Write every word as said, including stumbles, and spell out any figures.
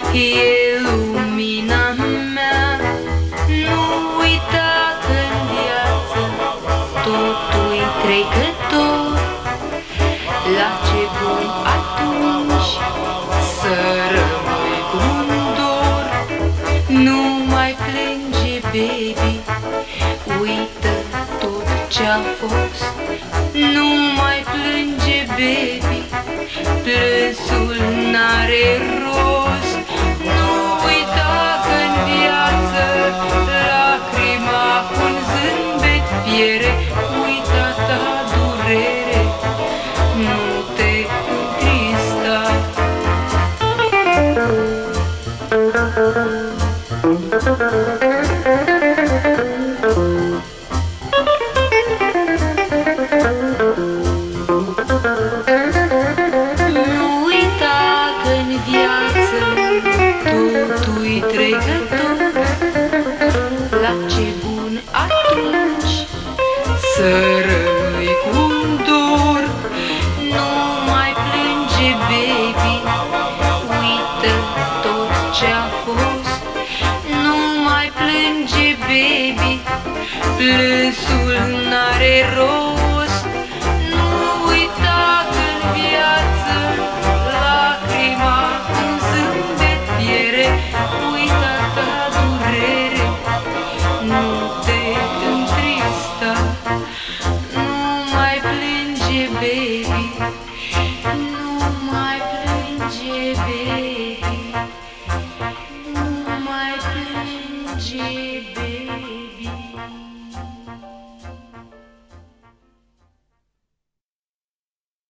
e lumina mea. Nu uita că-n viață totul-i trecător. La ce bun atunci să rămâi cu un dor. Nu mai plânge, baby, uită tot ce-a fost. Nu mai plânge, baby, plânsul n-are rost. Nu uita că-n viață lacrima cu-n zâmbet piere. Uita ta durere, nu te întrista. Nu uita că-n viață totul-i trecător. La ce bun atunci să rămâi cu un dor. Nu mai plânge, baby, uită tot ce-a fost. Nu mai plânge, baby, plânsul n-are rost. Nu uita că-n viață lacrima în zâmbet piere. Uita ta durere, nu te întrista. Nu mai plânge, baby, nu mai plânge, baby, nu mai plânge, baby.